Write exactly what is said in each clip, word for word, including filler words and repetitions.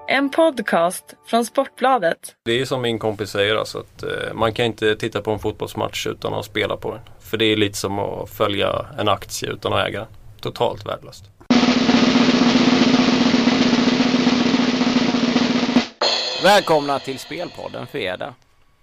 En podcast från Sportbladet. Det är som min kompis säger, alltså att eh, man kan inte titta på en fotbollsmatch utan att spela på den. För det är lite som att följa en aktie utan att äga den. Totalt värdelöst. Välkomna till Spelpodden fredag.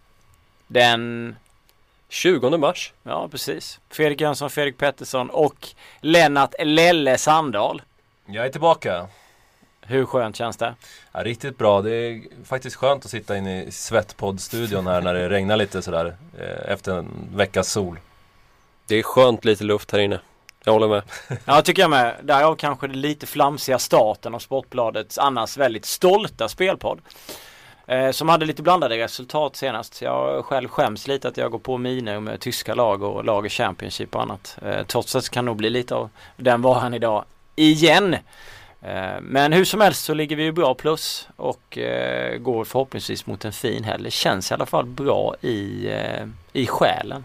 Den tjugonde mars. Ja, precis. Fredrik Jönsson, Fredrik Pettersson och Lennart Lelle Sandahl. Jag är tillbaka. Hur skönt känns det? Ja, riktigt bra. Det är faktiskt skönt att sitta inne i Svettpodd-studion här när det regnar lite sådär eh, efter en veckas sol. Det är skönt lite luft här inne. Jag håller med. Ja, tycker jag med. Därav kanske det lite flamsiga starten av Sportbladets annars väldigt stolta spelpodd. Eh, som hade lite blandade resultat senast. Jag själv skäms lite att jag går på miner med tyska lag och lag i Championship och annat. Eh, trots att det kan nog bli lite av den varan idag igen. Eh, men hur som helst så ligger vi ju bra plus och eh, går förhoppningsvis mot en fin helg. Det känns i alla fall bra i, eh, i själen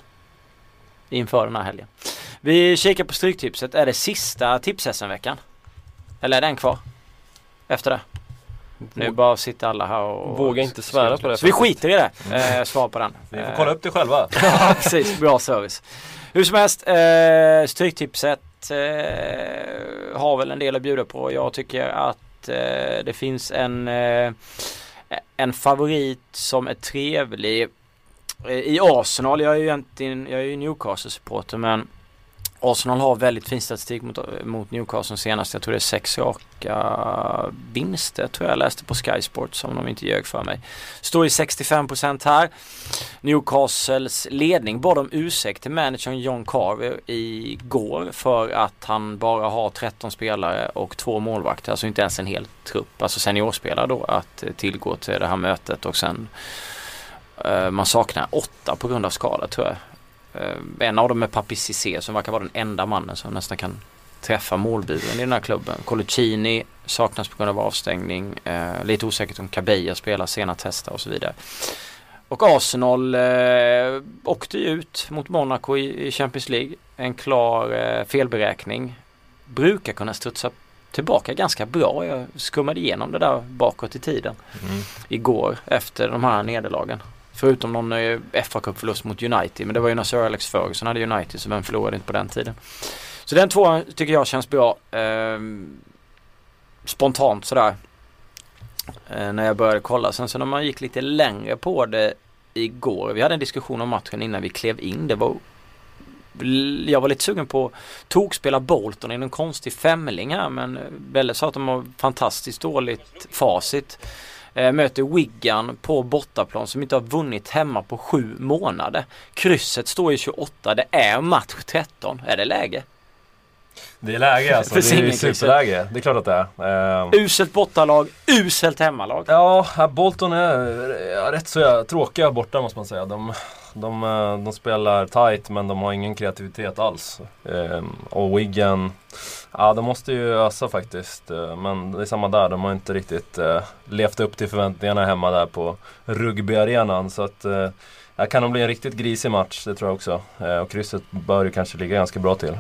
inför den här helgen. Vi kikar på Stryktipset. Är det sista tips-S M-veckan? Eller är den kvar? Efter det? Nu bara sitter alla här och... Vågar inte svära på det. Så vi skiter i det. Eh, svar på den. Vi får kolla upp det själva. Ja, precis. Bra service. Hur som helst, eh, Stryktipset eh, har väl en del att bjuda på. Jag tycker att eh, det finns en, eh, en favorit som är trevlig. I Arsenal, jag är ju egentligen jag är ju Newcastle-supporter, men Arsenal har väldigt fin statistik mot, mot Newcastle senast. Jag tror det är sex raka vinster, tror jag läste på Sky Sports, om de inte ljög för mig. Står i sextiofem procent här. Newcastles ledning bad om ursäkt till managern John Carver igår för att han bara har tretton spelare och två målvakter, alltså inte ens en hel trupp, alltså seniorspelare då, att tillgå till det här mötet. Och sen uh, man saknar åtta på grund av skada, tror jag. En av dem är Papi Cissé som verkar vara den enda mannen som nästan kan träffa målburen i den här klubben. Coloccini saknas på grund av avstängning. Eh, lite osäkert om Cabella spelar sena tester och så vidare. Och Arsenal eh, åkte ut mot Monaco i, i Champions League. En klar eh, felberäkning. Brukar kunna studsa tillbaka ganska bra. Jag skummade igenom det där bakåt i tiden. Mm. Igår efter de här nederlagen. Förutom någon F A-cupförlust mot United. Men det var ju när Sir Alex Ferguson hade United, så vem förlorade inte på den tiden. Så den två tycker jag känns bra. Eh, spontant sådär. Eh, när jag började kolla. Sen så när man gick lite längre på det igår. Vi hade en diskussion om matchen innan vi klev in. Det var, jag var lite sugen på tokspela Bolton i en konstig femling här. Men Belle sa att de har fantastiskt dåligt facit. Möter Wigan på bortaplan som inte har vunnit hemma på sju månader. Krysset står i tjugoåtta. Det är match tretton. Är det läge? Det är läge alltså. Det är superläge. Det är klart att det är. Uh... Uselt bortalag, uselt hemmalag. Ja, Bolton är ja, rätt så ja, tråkiga borta måste man säga. De, de, de spelar tight men de har ingen kreativitet alls. Uh, och Wigan... Ja, de måste ju ösa faktiskt. Men det är samma där. De har inte riktigt uh, levt upp till förväntningarna hemma där på rugbyarenan. Så att uh, det kan nog bli en riktigt grisig match, det tror jag också. Uh, och krysset bör ju kanske ligga ganska bra till.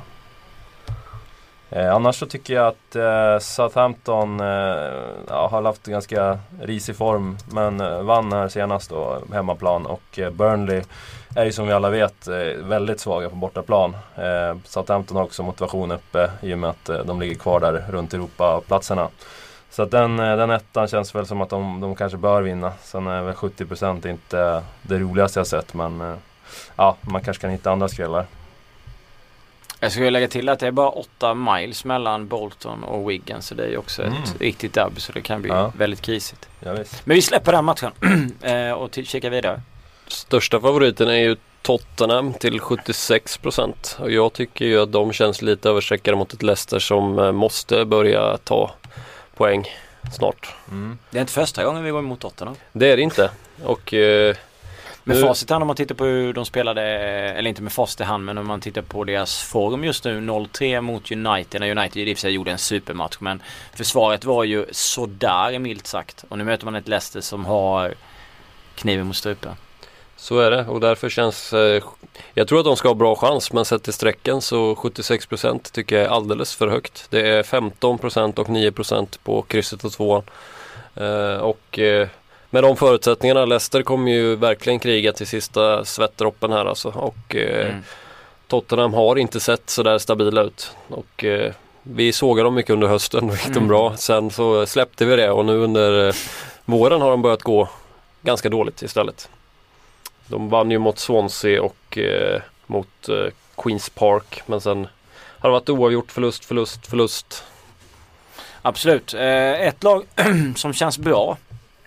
Uh, annars så tycker jag att uh, Southampton uh, ja, har haft ganska risig form. Men uh, vann här senast då, hemmaplan. Och uh, Burnley är ju som vi alla vet väldigt svaga på bortaplan. Eh, Southampton har också motivation uppe i och med att eh, de ligger kvar där runt Europa-platserna. Så att den, den ettan känns väl som att de, de kanske bör vinna. Sen är väl sjuttio procent inte det roligaste jag sett, men eh, ja, man kanske kan hitta andra skrällar. Jag skulle lägga till att det är bara åtta miles mellan Bolton och Wigan, så det är ju också mm. ett riktigt derby, så det kan bli ja. väldigt krisigt. Ja, visst. Men vi släpper den matchen eh, och till, kikar vidare. Största favoriten är ju Tottenham till sjuttiosex procent. Och jag tycker ju att de känns lite översträckade mot ett Leicester som måste börja ta poäng snart. Mm. Det är inte första gången vi går emot Tottenham. Det är det inte. Och... Eh, med facit hand, om man tittar på hur de spelade, eller inte med facit i hand, men om man tittar på deras form just nu, noll tre mot United, när United i och för sig gjorde en supermatch, men försvaret var ju sådär milt sagt. Och nu möter man ett Leicester som har kniven mot strupen. Så är det, och därför känns eh, jag tror att de ska ha bra chans, men sett till sträcken så sjuttiosex procent tycker jag är alldeles för högt. Det är femton procent och nio procent på krysset och tvåan. Eh, och eh, med de förutsättningarna, Leicester kommer ju verkligen kriga till sista svettdroppen här alltså. Och eh, mm. Tottenham har inte sett så där stabila ut. Och eh, vi sågade dem mycket under hösten och gick mm. de bra. Sen så släppte vi det och nu under eh, våren har de börjat gå ganska dåligt istället. De vann ju mot Swansea och eh, mot eh, Queens Park, men sen har det varit oavgjort, förlust, förlust, förlust. Absolut. Eh, ett lag som känns bra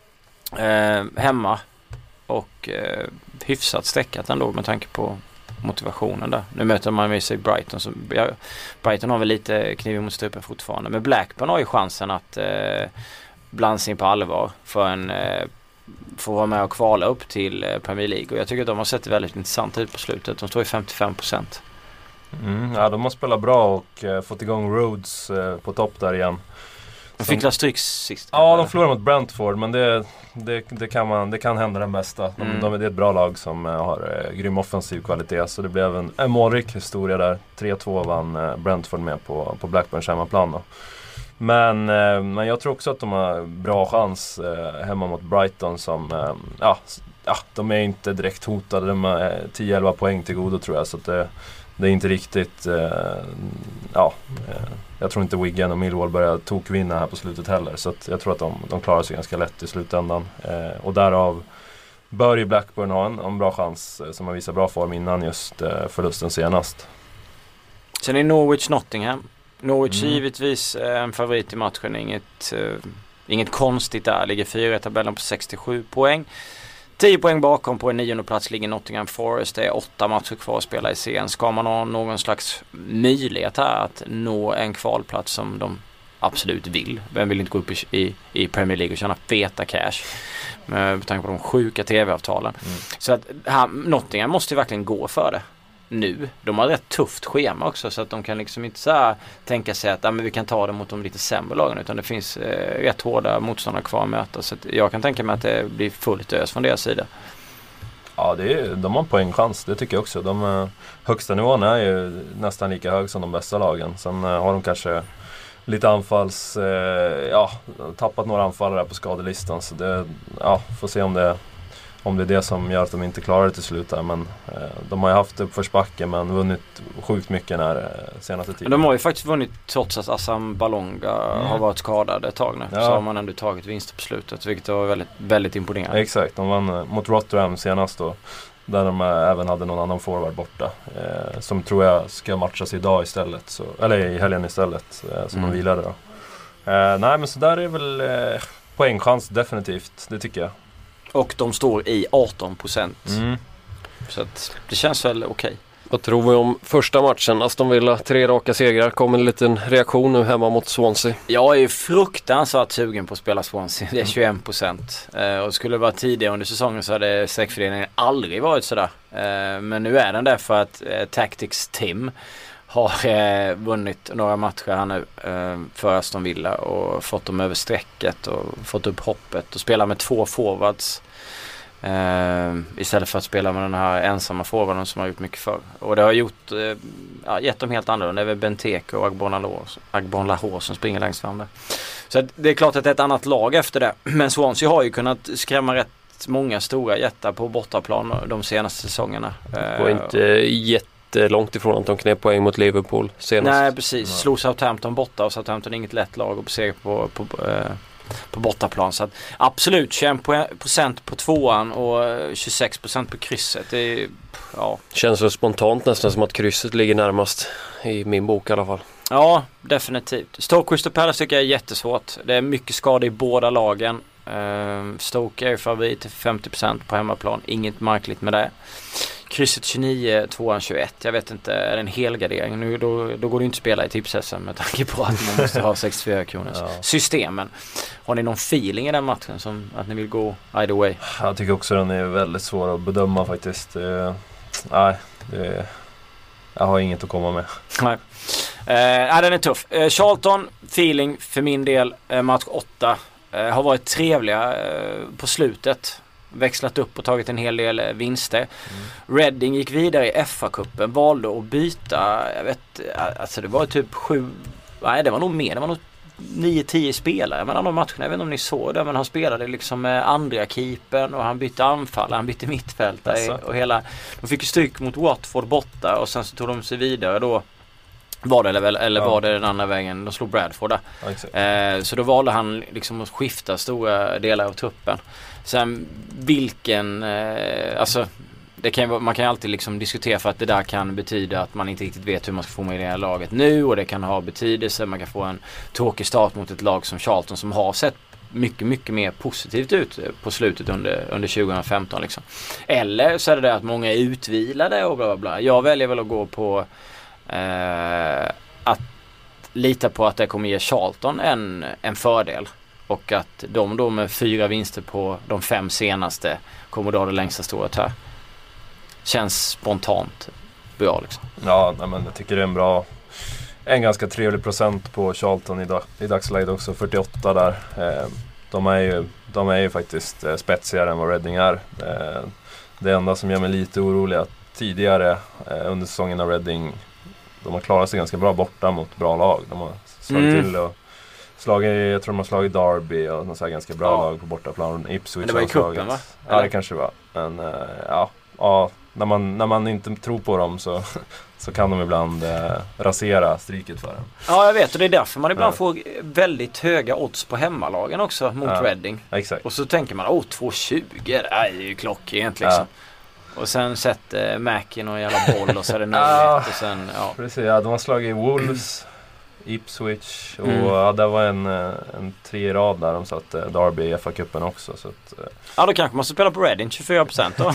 eh, hemma och eh, hyfsat stäckat ändå med tanke på motivationen där. Nu möter man med sig Brighton. Så, ja, Brighton har väl lite kniv mot strupen fortfarande. Men Blackburn har ju chansen att eh, blanda sig in på allvar för en eh, få vara med och kvala upp till eh, Premier League. Och jag tycker att de har sett väldigt intressant ut på slutet. De står i femtiofem procent. Mm, ja, de har spelat bra och eh, fått igång Rhodes eh, på topp där igen. De fick la stryk sist. Ja, de förlorade mot Brentford, men det, det, det, kan man, det kan hända den bästa. De, Mm. de, det är ett bra lag som uh, har uh, grym offensiv kvalitet, så det blev en, en målrik historia där. tre två vann uh, Brentford med på, på Blackburns hemmaplan då. Men, uh, men jag tror också att de har bra chans uh, hemma mot Brighton som, uh, ja, ja, de är inte direkt hotade. De har tio elva poäng till godo tror jag, så att det, det är inte riktigt, uh, ja... Uh, Jag tror inte Wigan och Millwall börjar tokvinna här på slutet heller. Så att jag tror att de, de klarar sig ganska lätt i slutändan. Eh, och därav bör ju Blackburn ha en, en bra chans eh, som har visat bra form innan just eh, förlusten senast. Sen är Norwich Nottingham. Norwich Mm. givetvis eh, en favorit i matchen. Inget, eh, inget konstigt där. Ligger fyra i tabellen på sextiosju poäng. tio poäng bakom på en nionde plats ligger Nottingham Forest. Det är åtta matcher kvar att spela i serien. Ska man ha någon slags möjlighet här att nå en kvalplats som de absolut vill. Vem vill inte gå upp i, i, i Premier League och tjäna feta cash med tanke på de sjuka tv-avtalen. Mm. Så att här, Nottingham måste ju verkligen gå för det nu. De har ett tufft schema också, så att de kan liksom inte så här tänka sig att ah, men vi kan ta det mot de lite sämre lagen, utan det finns eh, rätt hårda motståndare kvar att möta. Så att jag kan tänka mig att det blir fullt ös från deras sida. Ja, det är, de har en poängchans, det tycker jag också. De eh, högsta nivån är ju nästan lika hög som de bästa lagen. Sen eh, har de kanske lite anfalls, eh, ja, tappat några anfallare på skadelistan, så det, ja, får se om det Om det är det som gör att de inte klarar det till slut här. Men eh, de har ju haft uppförsbacke men vunnit sjukt mycket den här eh, senaste tiden. De har ju faktiskt vunnit trots att Assam Balonga mm. har varit skadad ett tag nu. Ja. Så har man ändå tagit vinster på slutet, vilket var väldigt, väldigt imponerande. Exakt, de vann eh, mot Rotterdam senast då. Där de eh, även hade någon annan forward borta. Eh, som tror jag ska matchas idag istället. Så, eller i helgen istället. Eh, som mm. de vilade då. Eh, nej men så där är väl eh, poängchans definitivt, det tycker jag. Och de står i arton procent. Mm. Så att det känns väl okej. Okay. Vad tror vi om första matchen? Aston Villa, tre raka segrar. Kommer en liten reaktion nu hemma mot Swansea? Jag är ju fruktansvärt sugen på att spela Swansea. Det är tjugoen procent. Eh, och skulle det vara tidigare under säsongen så hade sträckfördelningen aldrig varit sådär. Eh, men nu är den där för att eh, Tactics Tim har eh, vunnit några matcher här nu eh, för Aston Villa och fått dem över strecket och fått upp hoppet och spelar med två forwards eh, istället för att spela med den här ensamma forwarden som har gjort mycket för. Och det har gjort eh, ja, gett dem helt annorlunda. Det är väl Benteke och Agbon Lahore som springer längst fram där. Så det är klart att det är ett annat lag efter det. Men Swansea har ju kunnat skrämma rätt många stora jättar på bortaplan de senaste säsongerna. Eh, och inte jätte långt ifrån att de knep poäng mot Liverpool senast. Nej, precis. Slog Southampton borta och Southampton är inget lätt lag att besegra på, på, eh, på bortaplan. Så att, absolut, tjugoen procent på tvåan och tjugosex procent på krysset. Det är, ja. Känns så spontant nästan som att krysset ligger närmast i min bok i alla fall. Ja, definitivt. Stoke Crystal Palace tycker jag är jättesvårt. Det är mycket skada i båda lagen. Uh, Stoke är favorit till femtio procent på hemmaplan. Inget märkligt med det. Krysset tjugonio, tvåan tjugoett. Jag vet inte, är det en helgardering? Nu, då, då går det inte att spela i tips-S M med tanke på att man måste ha sextiofyra kronors ja. systemen. Har ni någon feeling i den matchen som att ni vill gå either way? Jag tycker också den är väldigt svår att bedöma faktiskt. Uh, nej, det, jag har inget att komma med. Nej. Uh, den är tuff. Uh, Charlton, feeling för min del, uh, match åtta. Uh, har varit trevliga uh, på slutet. Växlat upp och tagit en hel del uh, vinster. Mm. Reading gick vidare i F A-cupen. Valde att byta. Jag vet, uh, alltså det var typ sju... Nej, det var nog mer. Det var nog nio tio spelare mellan de matcherna. Jag vet inte om ni såg det, men han spelade liksom med andra keepern och han bytte anfall, han bytte mittfältare Alltså. och hela, de fick ju stryk mot Watford borta och sen så tog de sig vidare då. Var det eller, eller Ja. var det den andra vägen? De slog Bradford där. Ja, exakt. Eh, så då valde han liksom att skifta stora delar av truppen. Sen vilken, eh, alltså det kan ju, man kan ju alltid liksom diskutera för att det där kan betyda att man inte riktigt vet hur man ska formulera laget nu, och det kan ha betydelse. Man kan få en tråkig start mot ett lag som Charlton som har sett mycket, mycket mer positivt ut på slutet under, under tjugo femton liksom. Eller så är det det att många är utvilade och bla bla bla. Jag väljer väl att gå på eh, att lita på att det kommer ge Charlton en, en fördel. Och att de då med fyra vinster på de fem senaste kommer då ha det längsta strået här. Känns spontant bra liksom. Ja, nej, men jag tycker det är en bra, en ganska trevlig procent på Charlton i, dag, i dagsläget också, fyrtioåtta där. Eh, de, är ju, de är ju faktiskt eh, spetsigare än vad Reading är. Eh, det enda som gör mig lite orolig är att tidigare eh, under säsongen av Reading, de har klarat sig ganska bra borta mot bra lag. De har slagit Mm. till och slagit, jag tror de har slagit Derby och något så här ganska bra Ja. lag på bortaplan. Ipswich. Men det var i har cupen, slagit. va? Ja, Eller? det kanske var. Men eh, ja, ja när, man, när man inte tror på dem så, så kan de ibland eh, rasera stryket för dem. Ja, jag vet, och det är därför man ibland Ja. får väldigt höga odds på hemmalagen också mot Ja. Reading. Ja, exakt. Och så tänker man, åh, två tjugo, det är ju klockrent liksom. Och sen sätter äh, Mackin och en jävla boll och så är det noll ett Ja. och sen, ja. Precis, ja, de har slagit Wolves, Ipswich och Mm. ja, det var en, eh, en tre i rad där de satt eh, Derby i F A-cupen också. Så att, eh, Ja, då kanske man ska spela på Reading, tjugofyra procent då.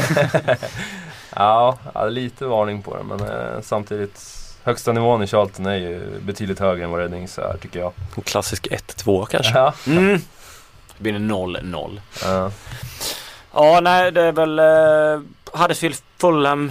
ja, ja, lite varning på det, men eh, samtidigt högsta nivån i Charlton är ju betydligt högre än vad Readings är, tycker jag. En klassisk ett två kanske. Ja, Mm. Det blir en noll noll. ja. Ja, nej, det är väl eh, Huddersfield Fulham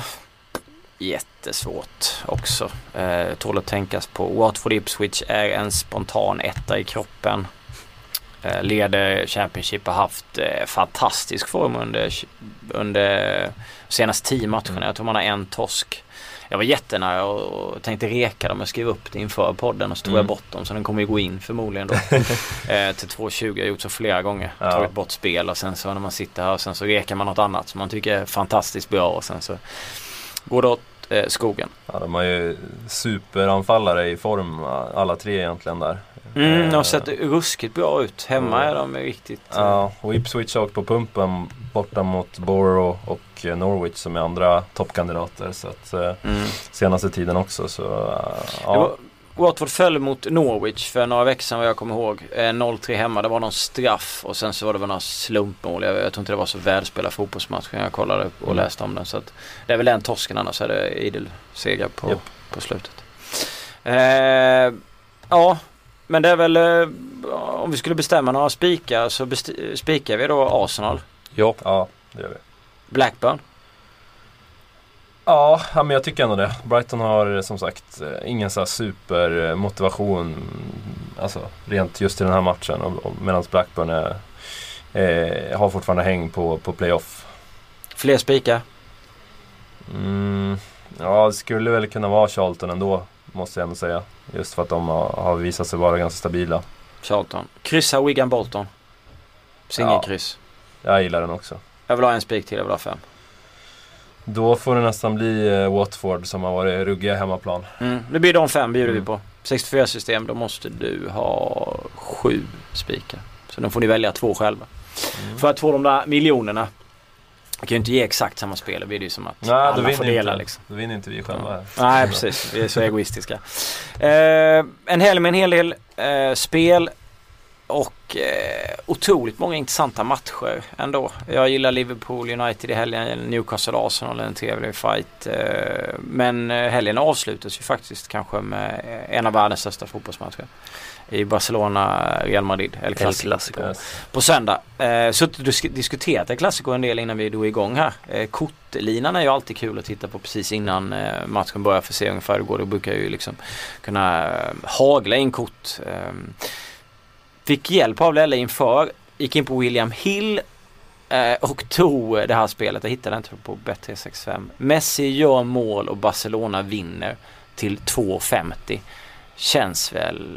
jättesvårt också. Eh, tål att tänkas på. Watford Ipswich är en spontan etta i kroppen. Eh, leder Championship, har haft eh, fantastisk form under, under senaste tio matcherna. Jag tror man har en torsk. Jag var jättenära och, och tänkte reka dem och skriva upp det inför podden och så tog Mm. jag bort dem, så den kommer ju gå in förmodligen då eh, till två tjugo. Jag har gjort så flera gånger, Ja. tagit bort spel och sen så när man sitter här och sen så rekar man något annat som man tycker är fantastiskt bra och sen så går det åt eh, skogen. Ja, de har ju superanfallare i form, alla tre egentligen där. Mm, de har Eh, sett ruskigt bra ut. Hemma Mm. är de riktigt... eh, Ja, och Ipswich har åkt på pumpen borta mot Borough och eh, Norwich som är andra toppkandidater, så att eh, Mm. senaste tiden också, så eh, Det ja. var, Watford föll mot Norwich för några veckor sedan vad jag kommer ihåg. Eh, noll tre hemma, det var någon straff och sen så var det väl några slumpmål. Jag, jag tror inte det var så välspelad fotbollsmatch när jag kollade och Mm. läste om den. Så att det är väl den torsken, annars är det idel seger på, Japp. på slutet. Eh, ja, men det är väl eh, om vi skulle bestämma några spikar så besti- spikar vi då Arsenal, Ja, Ja, det gör vi. Blackburn. Ja, ja, men jag tycker ändå det. Brighton har som sagt eh, ingen så här supermotivation, alltså rent just i den här matchen, och, och medan Blackburn är, eh, har fortfarande häng på, på playoff. Fler spikar. Mm, ja, det skulle väl kunna vara Charlton ändå, måste jag ändå säga. Just för att de har, har visat sig vara ganska stabila. Charlton. Kryssa Wigan Bolton. Singelkryss. Jag gillar den också. Jag vill ha en spik till, jag vill ha fem. Då får det nästan bli eh, Watford som har varit ruggiga hemmaplan. Mm. Det blir de fem bjuder Mm. vi på. sextiofyra system, då måste du ha sju spikar. Så då får ni välja två själva. Mm. För att få de där miljonerna. Jag kan ju inte ge exakt samma spel. Det blir det ju som att Nej, då alla vinner, får dela inte, liksom. då vinner inte vi själva. här. Nej, precis. Vi är så egoistiska. Eh, en helg med en hel del eh, spel och eh, otroligt många intressanta matcher ändå. Jag gillar Liverpool United i helgen, Newcastle Arsenal, en trevlig fight. Eh, men helgen avslutas ju faktiskt kanske med en av världens största fotbollsmatcher i Barcelona, Real Madrid, El Clasico. Clasico. Yes. På söndag. Eh, suttit och disk- diskuterat El Clasico en del innan vi drog igång här. Eh, kortlinan är ju alltid kul att titta på precis innan eh, matchen börjar, för att se ungefär hur det går. Då brukar jag ju liksom kunna eh, hagla in kort. Eh, fick hjälp av Lelle inför. Gick in på William Hill eh, och tog det här spelet. Jag hittade inte på Bet tre sextiofem. Messi gör mål och Barcelona vinner till två femtio. Känns väl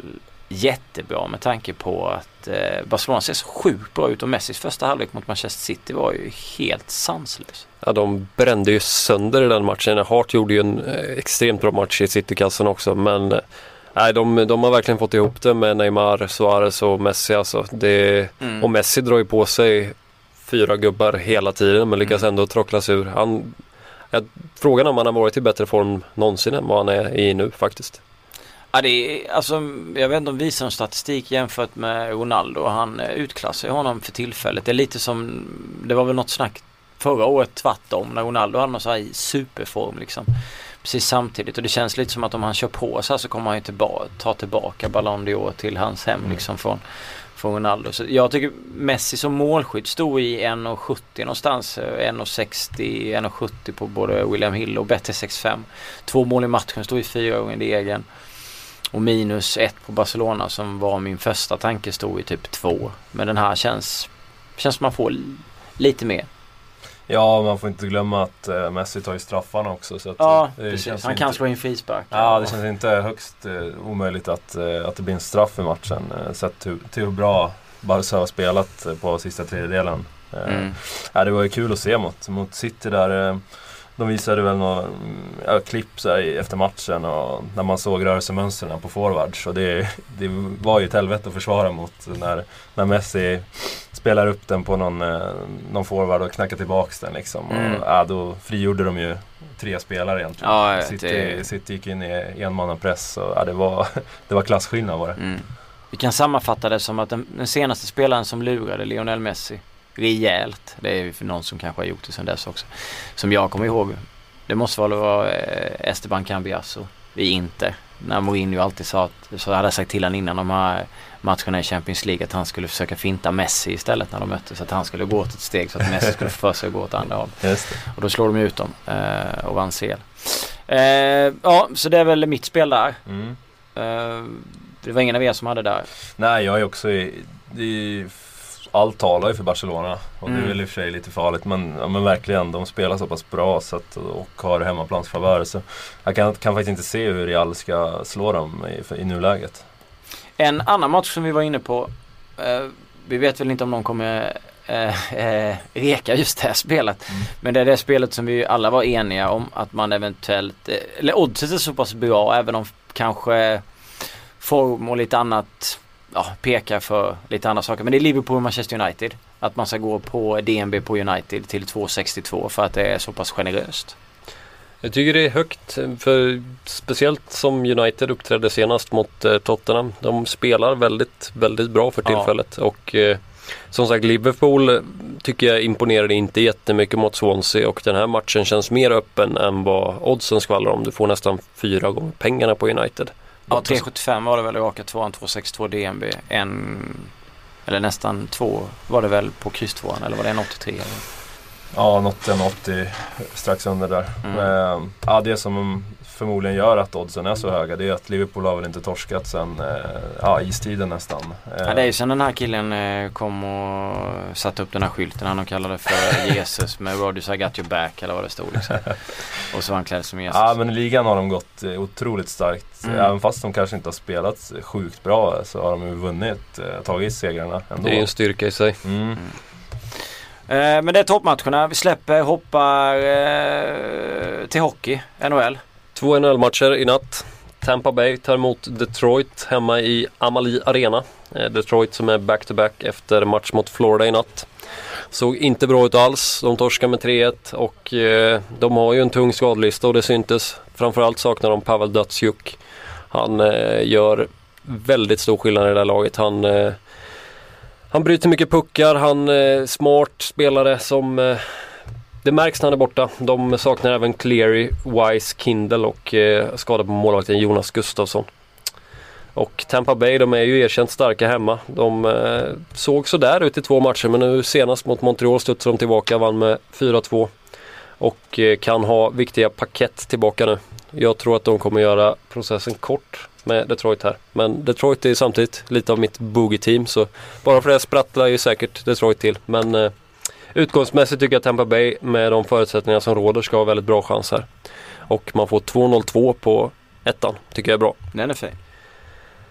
jättebra med tanke på att eh, Barcelona ser så sjukt bra ut och Messis första halvlek mot Manchester City var ju helt sanslös. Ja, de brände ju sönder i den matchen. Hart gjorde ju en eh, extremt bra match i City-kassen också, men eh, nej, de, de har verkligen fått ihop det med Neymar, Suarez och Messi. Alltså. Det, mm. Och Messi drar ju på sig fyra gubbar hela tiden men lyckas mm. ändå trocklas ur. Han, jag, frågan om han har varit i bättre form någonsin än vad han är i nu faktiskt. Ja, det är, alltså, jag vet inte om vi visar en statistik jämfört med Ronaldo. Han utklassar honom för tillfället. Det är lite som, det var väl något snack förra året tvärtom när Ronaldo hade någon så här superform liksom. Precis samtidigt och det känns lite som att om han kör på så här så kommer han ju tillbaka, ta tillbaka Ballon d'Or till hans hem mm. liksom från, från Ronaldo. Så jag tycker Messi som målskytt stod i en sjuttio någonstans, en sextio, en sjuttio på både William Hill och Betty sextiofem. Två mål i matchen, stod i fyra gånger i egen. Och minus ett på Barcelona som var min första tanke stod i typ två. Men den här känns, känns som man får lite mer. Ja, man får inte glömma att uh, Messi tar ju straffarna också. Så att, ja, det precis. Känns han inte, kan slå in frispark. Ja, det känns inte högst uh, omöjligt att, uh, att det blir en straff i matchen. Uh, sett till, till hur bra Barca har spelat uh, på sista tredjedelen. Uh, mm. ja, det var ju kul att se mot, mot City där. Uh, de visade väl några ja, klipp så här, efter matchen och när man såg rörelsemönstren på forwards. Och det, det var ju ett helvete att försvara mot när, när Messi spelar upp den på någon, någon forward och knackar tillbaks den liksom. Mm. Och, ja, då frigjorde de ju tre spelare egentligen. Ja, City, det... City gick in i enmannapress och ja, det var, det var klasskillnad var det. Mm. Vi kan sammanfatta det som att den, den senaste spelaren som lurade Lionel Messi rejält, det är ju för någon som kanske har gjort det sedan dess också, som jag kommer ihåg, det måste vara eh, Esteban Cambiasso i Inter, när Mourinho alltid sa att, så hade jag sagt till han innan de här matcherna i Champions League att han skulle försöka finta Messi istället när de möttes, så att han skulle gå åt ett steg så att Messi skulle få för sig att gå åt andra håll. Och då slår de ut dem eh, och vann C L. Eh, ja, så det är väl mitt spel där. Mm. Eh, det var ingen av er som hade där. Nej, jag är också i, i allt talar ju för Barcelona och mm. det är väl i och för sig lite farligt, men, ja, men verkligen, de spelar så pass bra så att, och har hemmaplansfavör, så jag kan, kan faktiskt inte se hur Real ska slå dem i, i nuläget. En annan match som vi var inne på, eh, vi vet väl inte om de kommer eh, eh, reka just det här spelet, mm. men det är det spelet som vi alla var eniga om att man eventuellt, eh, eller oddset är så pass bra, även om kanske form och lite annat ja, pekar för lite andra saker. Men det är Liverpool och Manchester United. Att man ska gå på D N B på United till två sextiotvå för att det är så pass generöst. Jag tycker det är högt, för speciellt som United uppträdde senast mot eh, Tottenham. De spelar väldigt, väldigt bra för tillfället. Ja. Och eh, som sagt, Liverpool tycker jag imponerade inte jättemycket mot Swansea. Och den här matchen känns mer öppen än vad oddsen skvallrar om. Du får nästan fyra gånger pengarna på United. Ja, tre sjuttiofem var det väl raka tvåan, två sextiotvå D N B. En, eller nästan två var det väl på kryss tvåan, eller var det en åttiotre? Eller? Ja, något en åttio strax under där. Mm. Men, ja, det som förmodligen gör att oddsen är så höga, det är att Liverpool har väl inte torskat sen ja, istiden nästan. Ja, det är ju sen den här killen kom och satte upp den här skylten, han kallade för Jesus med Rodgers I got your back, eller vad det stod liksom. Och så var han klädd som Jesus. Ja, men i ligan har de gått otroligt starkt. Mm. Även fast de kanske inte har spelat sjukt bra så har de ju vunnit, tagit segrarna ändå. Det är en styrka i sig. Mm. Mm. Eh, men det är toppmatcherna. Vi släpper, hoppar eh, till hockey, N H L. Två N H L-matcher i natt. Tampa Bay tar emot Detroit hemma i Amalie Arena. Eh, Detroit som är back-to-back efter match mot Florida i natt. Såg inte bra ut alls. De torskar med tre ett och eh, de har ju en tung skadlista och det syntes. Framförallt saknar de Pavel Datsyuk. Han eh, gör väldigt stor skillnad i det här laget. Han... Eh, Han bryter mycket puckar, han är smart spelare som eh, det märks när han är borta. De saknar även Cleary, Wise, Kindle och eh, skadar på målvakten Jonas Gustafsson. Och Tampa Bay, de är ju erkänt starka hemma. De eh, såg så där ut i två matcher, men nu senast mot Montreal studsade de tillbaka, vann med fyra två och eh, kan ha viktiga paket tillbaka nu. Jag tror att de kommer göra processen kort med Detroit här. Men Detroit är samtidigt lite av mitt boogie-team, så bara för det sprattlar ju säkert Detroit till. Men eh, utgångsmässigt tycker jag att Tampa Bay med de förutsättningar som råder ska ha väldigt bra chans här. Och man får två noll två på ettan, tycker jag är bra. Den är fin.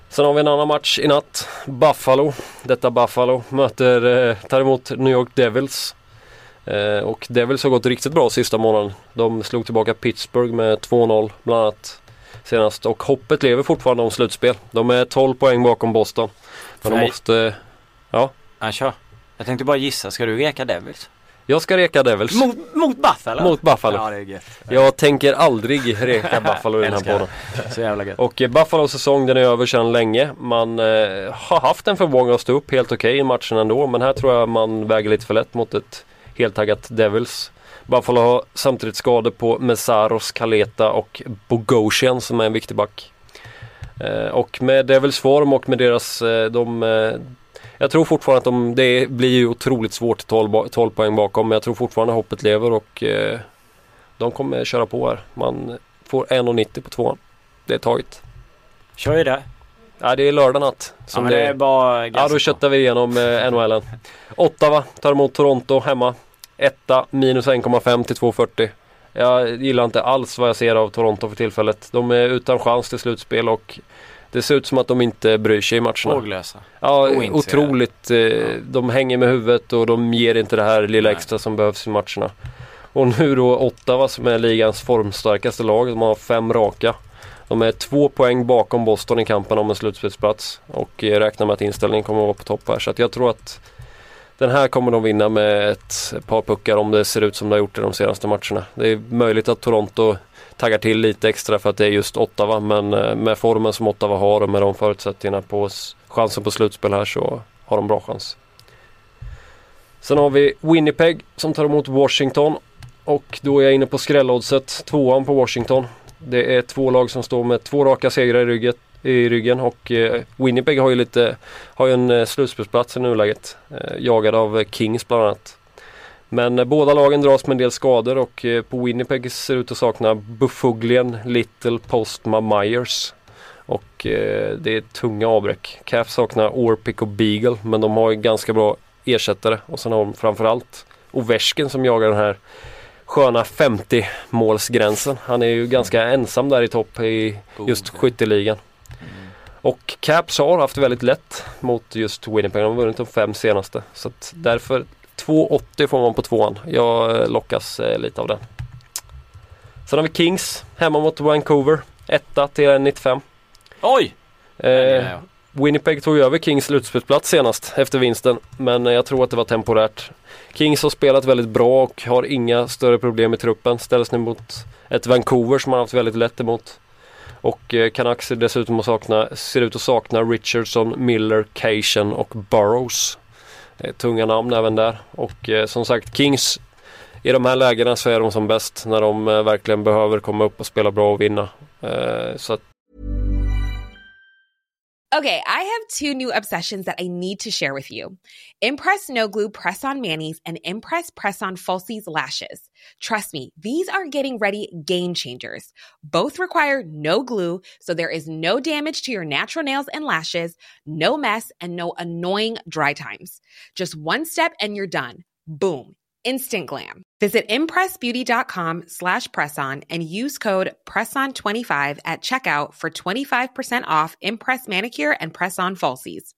Sen har vi en annan match i natt. Buffalo. Detta Buffalo möter, eh, tar emot New York Devils. Eh, och Devils har gått riktigt bra sista månaden. De slog tillbaka Pittsburgh med två noll bland annat senast. Och hoppet lever fortfarande om slutspel. De är tolv poäng bakom Boston. Men de måste... Ja. Ja, kör. Jag tänkte bara gissa. Ska du reka Devils? Jag ska reka Devils. Mot, mot Buffalo? Mot Buffalo. Ja, det är gött. Jag tänker aldrig reka Buffalo i den här podden. Så jävla gött. Och eh, Buffalos säsong, den är över sedan länge. Man eh, har haft en förmåga att stå upp helt okej okay i matchen ändå. Men här tror jag man väger lite för lätt mot ett helt taggat Devils. Buffalo har samtidigt skador på Messaros, Kaleta och Bogosian som är en viktig back. Eh, och med Devils form och med deras... Eh, de, eh, jag tror fortfarande att de, det blir ju otroligt svårt tolv, tolv poäng bakom. Men jag tror fortfarande hoppet lever och eh, de kommer köra på här. Man får en nittio på tvåan. Det är taget. Kör ju det. Ja, det är lördag natt. Som ja, det är bara ja, då köttar vi igenom eh, N H L. Ottawa tar emot Toronto hemma. Etta minus en komma fem till två fyrtio. Jag gillar inte alls vad jag ser av Toronto för tillfället. De är utan chans till slutspel och det ser ut som att de inte bryr sig i matcherna. Håglösa. Ja, otroligt. Eh, ja. De hänger med huvudet och de ger inte det här lilla extra Nej. som behövs i matcherna. Och nu då Ottawa som är ligans formstarkaste lag. De har fem raka. De är två poäng bakom Boston i kampen om en slutspelsplats. Och eh, räknar med att inställningen kommer att vara på topp här. Så att jag tror att den här kommer de vinna med ett par puckar om det ser ut som det har gjort i de senaste matcherna. Det är möjligt att Toronto taggar till lite extra för att det är just Ottawa. Men med formen som Ottawa har och med de förutsättningarna på chansen på slutspel här så har de bra chans. Sen har vi Winnipeg som tar emot Washington. Och då är jag inne på skrällodset. Tvåan på Washington. Det är två lag som står med två raka segrar i ryggen. i ryggen och eh, Winnipeg har ju lite har ju en eh, slutspelsplats i nuläget eh, jagad av eh, Kings bland annat. Men eh, båda lagen dras med en del skador och eh, på Winnipeg ser ut att sakna Buffuglen, Little, Postma, Myers och eh, det är tunga avbräck. Caps saknar Orpik och Beagle men de har ju ganska bra ersättare och sen har de framförallt Ovechkin som jagar den här sköna femtio-målsgränsen. Han är ju ganska ensam där i topp i just skytteligan. Mm. Och Caps har haft väldigt lätt mot just Winnipeg. De har vunnit de fem senaste. Så att därför två åttio får man på tvåan. Jag lockas eh, lite av det. Sen har vi Kings hemma mot Vancouver. Etta till en nittiofem. Oj! Eh, ja, ja, ja. Winnipeg tog över Kings slutspelsplats senast efter vinsten. Men jag tror att det var temporärt. Kings har spelat väldigt bra och har inga större problem i truppen. Ställs nu mot ett Vancouver som har haft väldigt lätt emot. Och eh, Canucks ser dessutom att sakna, ser ut att sakna Richardson, Miller, Cation och Burrows. Eh, tunga namn även där. Och eh, som sagt, Kings i de här lägena så är de som bäst när de eh, verkligen behöver komma upp och spela bra och vinna. Eh, så att Okay, I have two new obsessions that I need to share with you. Impress No Glue Press-On Manis and Impress Press-On Falsies Lashes. Trust me, these are getting ready game changers. Both require no glue, so there is no damage to your natural nails and lashes, no mess, and no annoying dry times. Just one step and you're done. Boom. Instant glam. Visit impressbeauty.com slash presson and use code presson twenty-five at checkout for twenty-five percent off Impress Manicure and Press-On Falsies.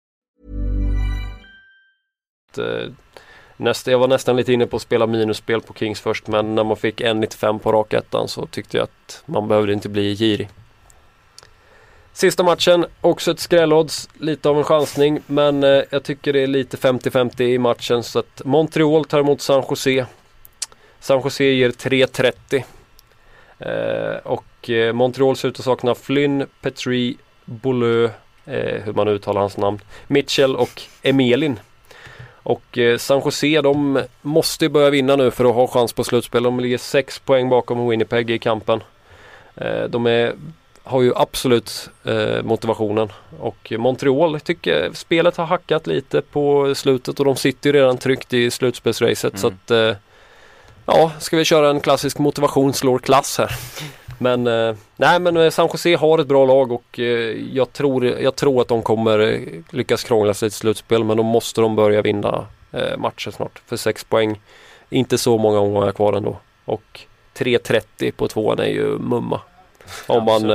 Nästa, jag var nästan lite inne på att spela minusspel på Kings först, men när man fick en nittiofem på rakettan så tyckte jag att man behövde inte bli girig. Sista matchen, också ett skrällodds, lite av en chansning, men eh, jag tycker det är lite femtio femtio i matchen så att Montreal tar emot San Jose. San Jose ger tre trettio eh, och eh, Montreal ser ut att sakna Flynn, Petrie, Beaulieu, eh, hur man uttalar hans namn, Mitchell och Emelin. Och eh, San Jose, de måste börja vinna nu för att ha chans på slutspel. De ligger sex poäng bakom Winnipeg i kampen. Eh, de är har ju absolut eh, motivationen. Och Montreal tycker spelet har hackat lite på slutet och de sitter ju redan tryckt i slutspelsracet. Mm. Så att eh, ja, ska vi köra en klassisk motivation slår klass här. Men eh, nej, men San Jose har ett bra lag och eh, jag, tror, jag tror att de kommer lyckas krångla sig till slutspel, men då måste de börja vinna eh, matcher snart. För sex poäng, inte så många omgångar kvar ändå. Och tre trettio på tvåan är ju mumma. Om man, eh,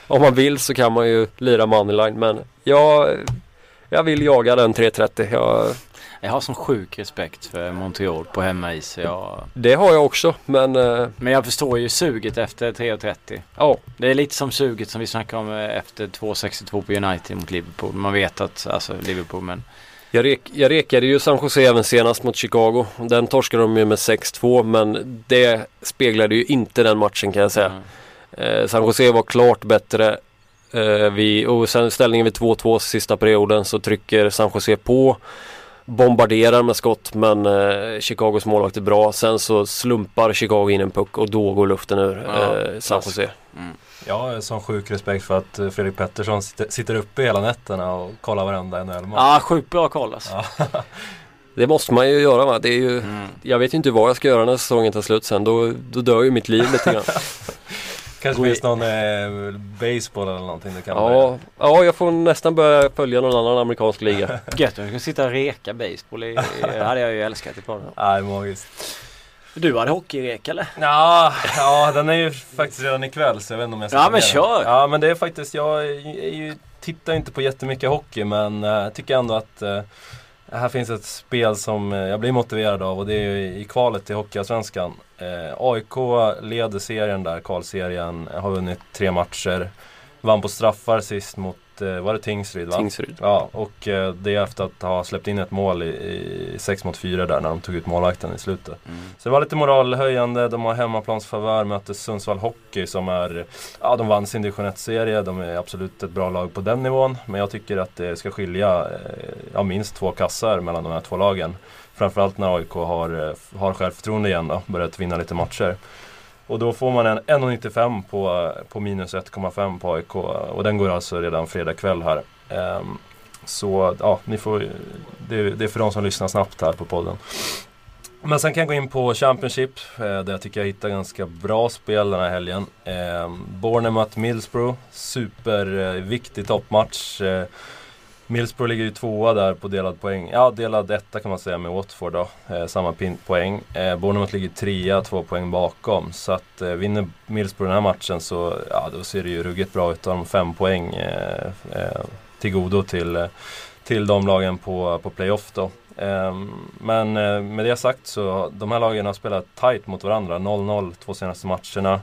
om man vill så kan man ju lira moneyline, men jag, jag vill jaga den tre trettio. Jag, jag har sån sjuk respekt för Montreal på hemmais. Så jag... Det har jag också, men... Uh... Men jag förstår ju suget efter tre trettio. Ja. Det är lite som suget som vi snackade om efter två sextiotvå på United mot Liverpool. Man vet att, alltså Liverpool, men... Jag, rek, jag rekade ju San Jose även senast mot Chicago. Den torskade de ju med sex två, men det speglade ju inte den matchen kan jag säga. Mm. Eh, San Jose var klart bättre. Eh, vi, och sen ställningen vid två två sista perioden så trycker San Jose på. Bombarderar med skott, men eh, Chicagos målvakt är bra. Sen så slumpar Chicago in en puck och då går luften ur ja, eh, San Jose. Mm. Jag har sån sjuk respekt för att Fredrik Pettersson sitter, sitter uppe hela nätterna och kollar varenda N H L-match. Ja, sjukt bra koll alltså. Ja. Det måste man ju göra, va? Det är ju, mm. Jag vet ju inte vad jag ska göra när säsongen tar slut sen. Då, då dör ju mitt liv lite grann. Kanske finns någon eh, baseball eller någonting du kan ja, ja, jag får nästan börja följa någon annan amerikansk liga. Gött, jag kan sitta och reka baseball. I, det hade jag ju älskat i podden. Nej, magiskt. Du hade hockeyrek eller? Ja, ja, den är ju faktiskt redan ikväll så jag vet inte om jag ska Ja, men kör! Ja, men det är faktiskt, jag är ju, tittar inte på jättemycket hockey, men jag uh, tycker ändå att uh, här finns ett spel som uh, jag blir motiverad av, och det är ju i kvalet till Hockeyallsvenskan. Uh, A I K leder serien där, kvalserien, har vunnit tre matcher. Vann på straffar sist mot, uh, var det Tingsryd va? Tingsryd. Ja, och uh, det är efter att ha släppt in ett mål i, i sex mot fyra där när de tog ut målvakten i slutet. Mm. Så det var lite moralhöjande, de har hemmaplansfavör, möter Sundsvall Hockey som är, ja de vann sin division ett-serie, de är absolut ett bra lag på den nivån, men jag tycker att det ska skilja uh, ja, minst två kassar mellan de här två lagen. Framförallt när A I K har, har självförtroende igen då, börjat vinna lite matcher. Och då får man en ett komma nittiofem på, på minus ett komma fem på A I K. Och den går alltså redan fredag kväll här. Um, så ja, ni får, det, det är för de som lyssnar snabbt här på podden. Men sen kan jag gå in på Championship, eh, där jag tycker jag hittar ganska bra spel den här helgen. Eh, Bournemouth Middlesbrough, superviktig eh, toppmatch. Eh, Middlesbrough ligger ju tvåa där på delad poäng. Ja, delad etta kan man säga med Watford då. Eh, samma pin- Eh, Bournemouth ligger trea, två poäng bakom. Så att eh, vinner Middlesbrough den här matchen så ja, då ser det ju ruggigt bra ut. De fem poäng eh, eh, till godo till, eh, till de lagen på, på playoff då. Eh, men eh, med det sagt så de här lagen har spelat tight mot varandra. noll noll två senaste matcherna.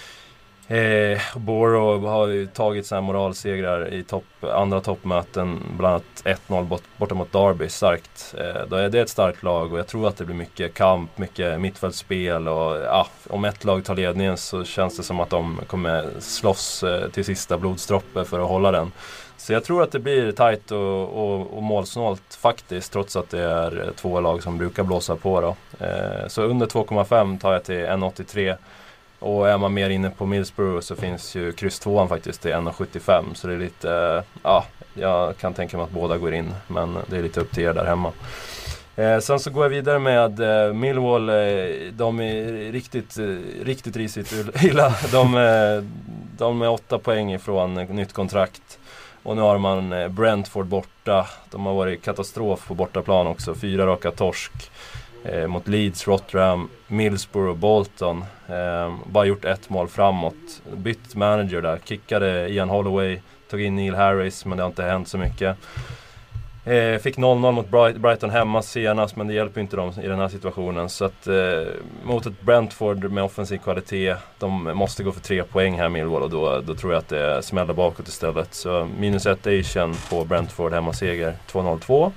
Eh, Borough har ju tagit såna här moralsegrar i topp, andra toppmöten, bland annat ett noll bort, borta mot Derby, starkt. Eh, då är det ett starkt lag och jag tror att det blir mycket kamp, mycket mittfältsspel och ja, om ett lag tar ledningen så känns det som att de kommer slåss eh, till sista blodsdroppe för att hålla den. Så jag tror att det blir tajt och, och, och målsnålt faktiskt, trots att det är två lag som brukar blåsa på då. Eh, så under två komma fem tar jag till ett komma åttiotre. Och är man mer inne på Middlesbrough så finns ju kryss tvåan faktiskt till ett komma sjuttiofem. Så det är lite, ja, jag kan tänka mig att båda går in. Men det är lite upp till er där hemma. Eh, sen så går jag vidare med eh, Millwall. Eh, de är riktigt, eh, riktigt risigt illa. De, eh, de är åtta poäng ifrån eh, nytt kontrakt. Och nu har man eh, Brentford borta. De har varit katastrof på bortaplan också. Fyra raka torsk. Eh, mot Leeds, Rotherham, Middlesbrough och Bolton. Eh, bara gjort ett mål framåt. Bytt manager där. Kickade Ian Holloway. Tog in Neil Harris, men det har inte hänt så mycket. Eh, fick noll noll mot Bright- Brighton hemma senast, men det hjälper inte dem i den här situationen. Så att eh, mot ett Brentford med offensiv kvalitet, de måste gå för tre poäng här Millwall, och då, då tror jag att det smäller bakåt istället. Så minus ett Asian på Brentford hemmaseger två noll två.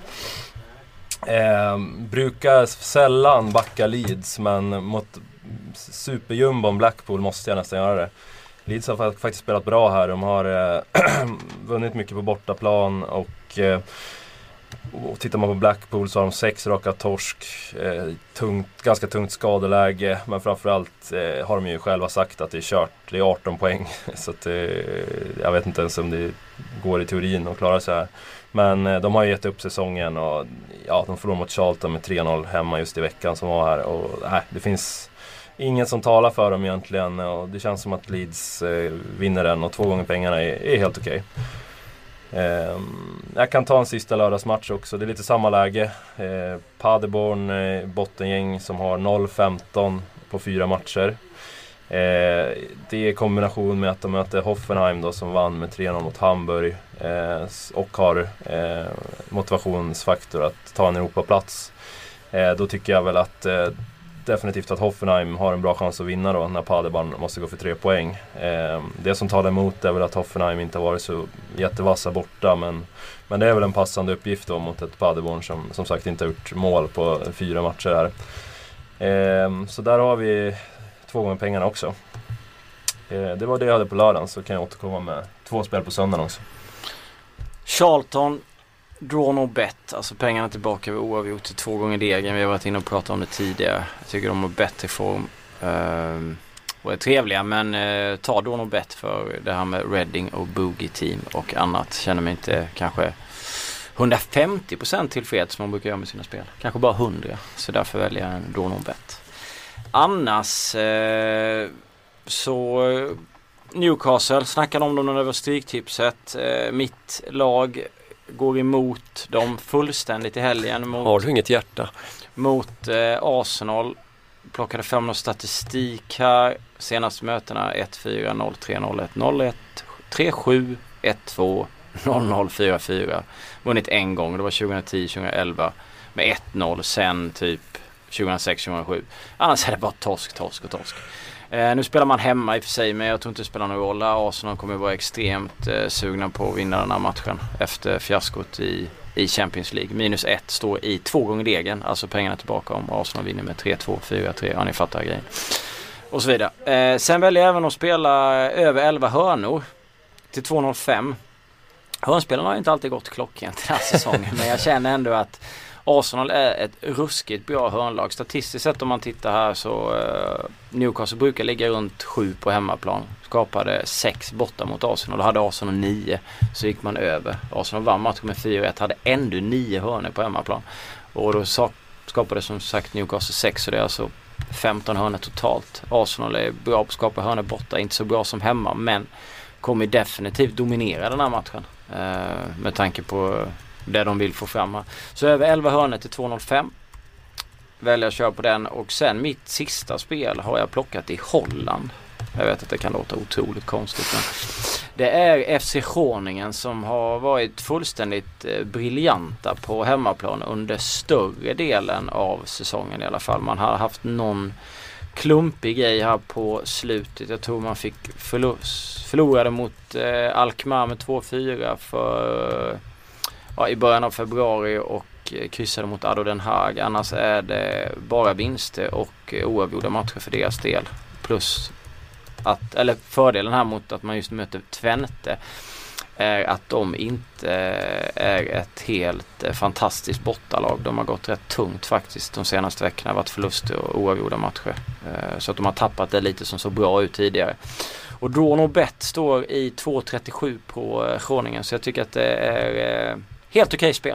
Eh, brukar sällan backa Leeds, men mot superjumbon Blackpool måste jag nästan göra det. Leeds har faktiskt spelat bra här. De har eh, vunnit mycket på bortaplan och, eh, och tittar man på Blackpool så har de sex raka torsk, eh, tungt, ganska tungt skadeläge, men framförallt eh, har de ju själva sagt att det är kört. Det är arton poäng så att, eh, jag vet inte ens om det går i teorin att klara sig här. Men eh, de har ju gett upp säsongen och ja, de förlorade mot Charlton med tre noll hemma just i veckan som var här. Och nej, det finns inget som talar för dem egentligen, och det känns som att Leeds eh, vinner den, och två gånger pengarna är, är helt okej. Eh, jag kan ta en sista lördagsmatch också, det är lite samma läge. Eh, Paderborn, eh, bottengäng som har noll femton på fyra matcher. Eh, det är i kombination med att de möter Hoffenheim då, som vann med tre noll mot Hamburg eh, och har eh, motivationsfaktor att ta en Europaplats. Eh, då tycker jag väl att eh, definitivt att Hoffenheim har en bra chans att vinna då, när Paderborn måste gå för tre poäng. Eh, det som talar emot är väl att Hoffenheim inte har varit så jättevassa borta, men, men det är väl en passande uppgift då mot ett Paderborn som som sagt inte har gjort mål på fyra matcher här. Eh, så där har vi två gånger pengarna också. Eh, det var det jag hade på lördagen, så kan jag återkomma med två spel på söndagen också. Charlton, draw no bet. Alltså pengarna tillbaka vid oavgjort till två gånger degen. Vi har varit inne och pratat om det tidigare. Jag tycker de har bättre form. Uh, och är trevliga, men uh, ta draw no bet för det här med Reading och Boogie Team och annat. Känner mig inte kanske hundrafemtio procent tillfreds som man brukar göra med sina spel. Kanske bara hundra. Så därför väljer jag en draw no bet. Annars uh, så uh, Newcastle, snackade om dem när det var stryktipset. Uh, mitt lag går emot dem fullständigt i helgen. Mot, har du inget hjärta? Mot eh, Arsenal. Plockade fram någon statistik här. Senaste mötena ett fyra, noll tre, noll ett, noll ett, tre sju, ett två, noll noll, fyra fyra. Vunnit en gång, det var tjugohundratio tjugoelva med ett noll, sen typ tjugohundrasex tjugohundrasju. Annars är det bara torsk, torsk och torsk. Eh, nu spelar man hemma i och för sig, men jag tror inte det spelar någon roll. Arsenal kommer vara extremt eh, sugna på att vinna den här matchen efter fiaskot i, i Champions League. Minus ett står i två gånger degen, alltså pengarna tillbaka om Arsenal vinner med tre två, fyra tre, ja ni fattar grejen. Och så vidare. Eh, sen väljer jag även att spela över elva hörnor till två noll fem. Hörnspelarna har inte alltid gått klockan till den här säsongen, men jag känner ändå att Arsenal är ett ruskigt bra hörnlag. Statistiskt sett om man tittar här så uh, Newcastle brukar ligga runt sju på hemmaplan. Skapade sex borta mot Arsenal och hade Arsenal nio, så gick man över. Arsenal vann matchen med fyra ett, hade ändå nio hörnor på hemmaplan. Och då skapade som sagt Newcastle sex, så det är alltså femton hörnor totalt. Arsenal är bra på att skapa hörnor borta, inte så bra som hemma, men kommer definitivt dominera den här matchen uh, med tanke på det de vill få fram här. Så över elva hörnor till två noll fem. Väljer att köra på den. Och sen mitt sista spel har jag plockat i Holland. Jag vet att det kan låta otroligt konstigt, men det är F C Groningen som har varit fullständigt eh, briljanta på hemmaplan under större delen av säsongen i alla fall. Man har haft någon klumpig grej här på slutet. Jag tror man fick förlust, förlorade mot eh, Alkmaar med två fyra för Ja, i början av februari och kryssade mot Ado Den Haag. Annars är det bara vinster och oavgjorda matcher för deras del. Plus att, eller fördelen här mot att man just möter Twente är att de inte är ett helt fantastiskt bortalag. De har gått rätt tungt faktiskt de senaste veckorna. Varit förluster och oavgjorda matcher. Så att de har tappat det lite som så bra ut tidigare. Och draw no bet står i två trettiosju på Groningen. Så jag tycker att det är helt okej spel.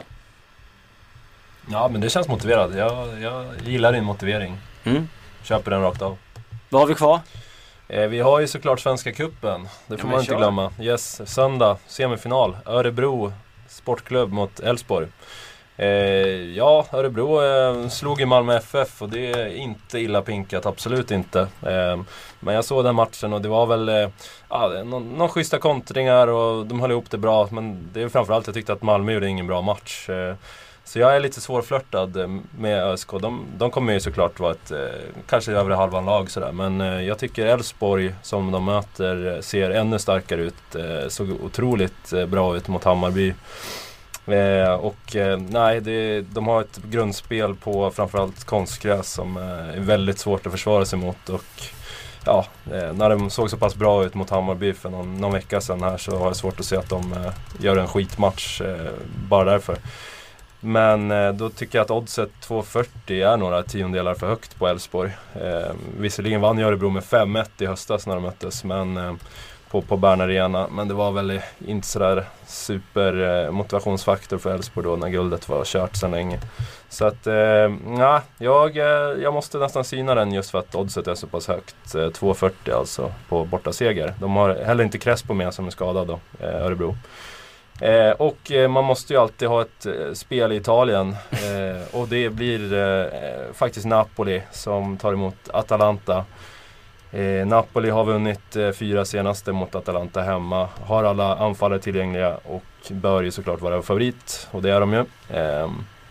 Ja, men det känns motiverat. Jag, jag gillar din motivering. Mm. Köper den rakt av. Vad har vi kvar? Eh, vi har ju såklart Svenska cupen. Det får ja, man inte kör. glömma. Yes, söndag, semifinal. Örebro Sportklubb mot Elfsborg. Eh, ja, Örebro eh, slog i Malmö F F och det är inte illa pinkat, absolut inte. Eh, men jag såg den matchen och det var väl eh, ja, någon, någon schyssta kontringar och de höll ihop det bra. Men det är framförallt jag tyckte att Malmö gjorde ingen bra match. Eh, så jag är lite svårflörtad med ÖSK. De, de kommer ju såklart vara ett eh, kanske övre halvan lag sådär. Men eh, jag tycker Elfsborg som de möter ser ännu starkare ut. Eh, såg otroligt eh, bra ut mot Hammarby. Eh, och eh, nej, det, de har ett grundspel på framförallt konstgräs som eh, är väldigt svårt att försvara sig mot. Och ja, eh, när de såg så pass bra ut mot Hammarby för någon, någon vecka sedan här, så har jag svårt att se att de eh, gör en skitmatch eh, bara därför. Men eh, då tycker jag att oddset två fyrtio är några tiondelar för högt på Elfsborg. Eh, visserligen vann Örebro med fem ett i höstas när de möttes, men eh, på, på Bern Arena. Men det var väl inte sådär super eh, motivationsfaktor för Elfsborg då när guldet var kört sedan länge. Så att, eh, ja, jag, eh, jag måste nästan syna den just för att oddset är så pass högt. Eh, två fyrtio alltså på borta seger. De har heller inte Crespo med som är skadad då, eh, Örebro. Eh, och eh, man måste ju alltid ha ett eh, spel i Italien eh, och det blir eh, faktiskt Napoli som tar emot Atalanta. Eh, Napoli har vunnit eh, fyra senaste mot Atalanta hemma. Har alla anfallare tillgängliga och bör ju såklart vara favorit. Och det är de ju. Eh,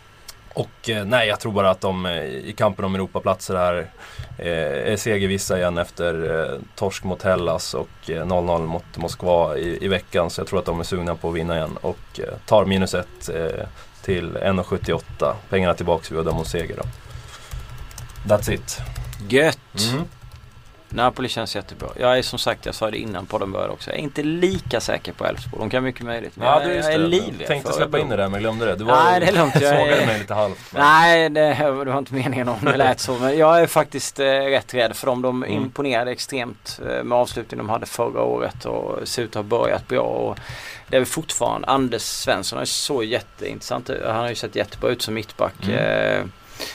och eh, nej, jag tror bara att de eh, i kampen om Europaplatser här eh, är segervissa igen efter eh, torsk mot Hellas och eh, noll noll mot Moskva i, i veckan. Så jag tror att de är sugna på att vinna igen och eh, tar minus ett eh, till en komma sjuttioåtta. Pengarna tillbaka vid Udda seger då. That's it. Gött! Mm. Napoli känns jättebra. Jag är som sagt, jag sa det innan på den började också. Jag är inte lika säker på Elfsborg. De kan mycket möjligt. Men Ja, jag, du, just jag är det. livlig. Jag tänkte släppa in det där men glömde det. Du var, Nej, det är lugnt. Jag sågade är... mig lite halvt. Men... Nej, det, det var inte meningen om det lät så. Men jag är faktiskt eh, rätt rädd för dem. De Mm. imponerade extremt eh, med avslutningen de hade förra året och ser ut att ha börjat bra. Och det är väl fortfarande Anders Svensson är så jätteintressant. Han har ju sett jättebra ut som mittback Mm. eh,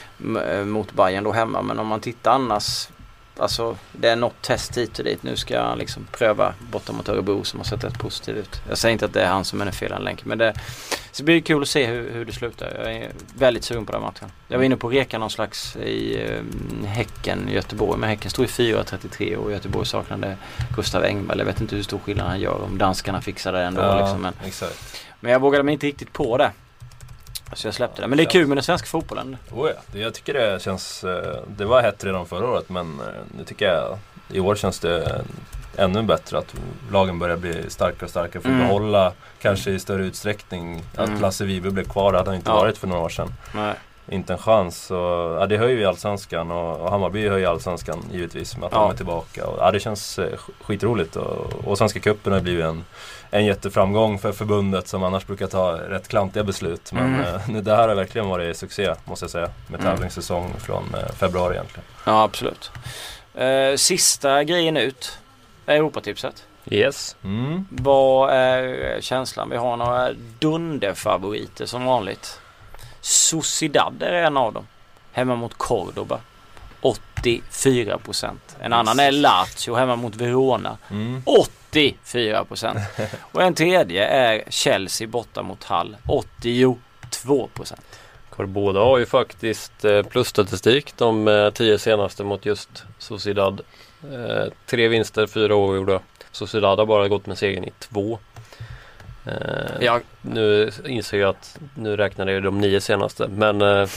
m- mot Bayern då hemma. Men om man tittar annars, alltså det är något test hit och dit. Nu ska han liksom pröva borta mot Örebro som har sett rätt positivt ut. Jag säger inte att det är han som är den fel länk, men det, så det blir kul att se hur, hur det slutar. Jag är väldigt sugen på den matchen. Jag var inne på reka någon slags i um, Häcken Göteborg, men Häcken stod i fyra trettiotre och Göteborg saknade Gustav Engvall. Jag vet inte hur stor skillnad han gör om danskarna fixar det ändå. Ja, liksom, men, exakt. men jag vågade mig inte riktigt på det. Så jag släppte det. Men det är kul med den svenska fotbollen. Oh ja, det, jag tycker det känns... Det var hett redan förra året, men nu tycker jag i år känns det ännu bättre att lagen börjar bli starkare och starkare för att Mm. behålla kanske i större utsträckning att Mm. Lasse Vibe blev kvar. Det hade han inte Ja. varit för några år sedan. Nej. Inte en chans. Så, ja, det höjer ju Allsvenskan och, och Hammarby höjer Allsvenskan givetvis med att Ja. de är tillbaka. Och, ja, det känns eh, skitroligt och, och Svenska cupen har blivit en, en jätteframgång för förbundet som annars brukar ta rätt klantiga beslut. Men Mm. eh, nu, det här har verkligen varit succé måste jag säga med Mm. tävlingssäsong från eh, februari egentligen. Ja, absolut. Uh, sista grejen ut är Europatipset. Yes. Mm. Vad är känslan? Vi har några dunderfavoriter som vanligt. Sociedad är en av dem. Hemma mot Cordoba. åttiofyra procent. En annan är Lazio hemma mot Verona. Mm. åttiofyra procent. Och en tredje är Chelsea borta mot Hull. åttiotvå procent. Cordoba har ju faktiskt eh, plusstatistik de eh, tio senaste mot just Sociedad. Eh, tre vinster, fyra oavgjorda. Sociedad har bara gått med segern i två. Eh, Ja. Nu inser jag att nu räknar jag de nio senaste. Men eh,